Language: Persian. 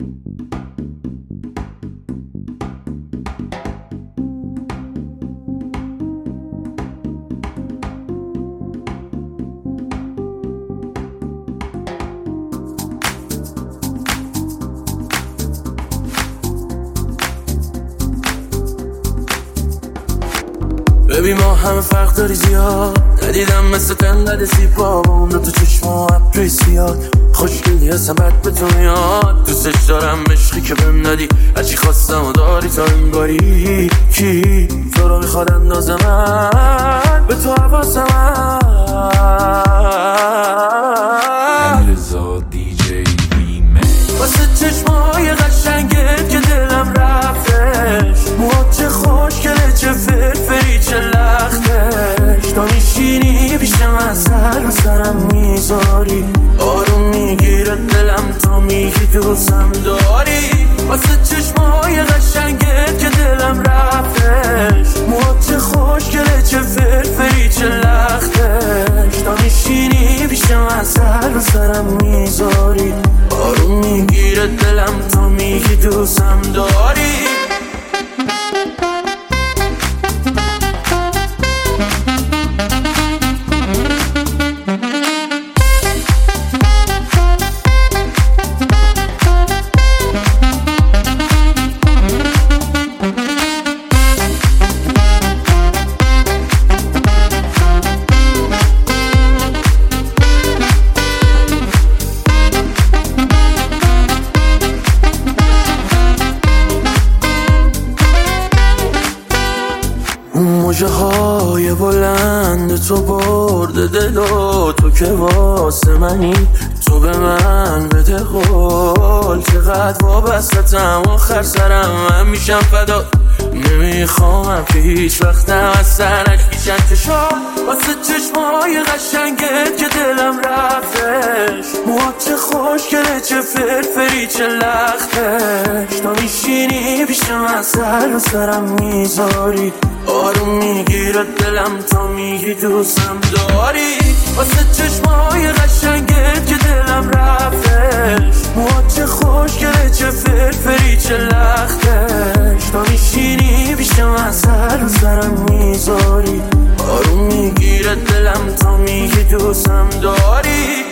ببین ما همه فرق داری زیاد، ندیدم مثل تنقد زیبا با اون تو چشم و ابری زیاد. خوشگلی هستم بد به تو میاد، دوستش دارم عشقی که بهم ندی، هرچی خواستم و داری تا این باری. کی تو رو میخواد اندازه من به تو حواسم امیرزا دیجی ریمیکس. واسه چشمای قشنگت که دلم رفتش، موهات چه خوشگله چه فرفری چه لختش. تا میشینی پیشم از سر و سرم میذاری، آروم میگیره دلم تا میگی دوستم داری. واسه چشمای قشنگت که دلم رفتش، موهات چه خوشگله چه فرفری چه لختش. تا میشینی پیشم از سر و سرم میذاری، آروم میگیره دلم تا میگی دوستم داری. موجه های بلند تو برده دلو، تو که واسه منی تو به من بده قول. چقدر وابستم آخر سرم من میشم فدا، نمیخوام که هیچ وقتم از سرش بیشن چشم. واسه چشمای قشنگت که دلم رفتش، موهات چه خوشگله چه فرفری چه لختش. تا میشینی پیشم از سر و سرم میذاری، آروم میگیره دلم تا میگی دوستم داری. واسه چشمای قشنگت که دلم رفتش، موهات چه خوشگله چه فرفری چه لختش. تا میشینی پیشم از سر و سرم میذاری، آروم میگیره دلم تا میگی دوستم داری.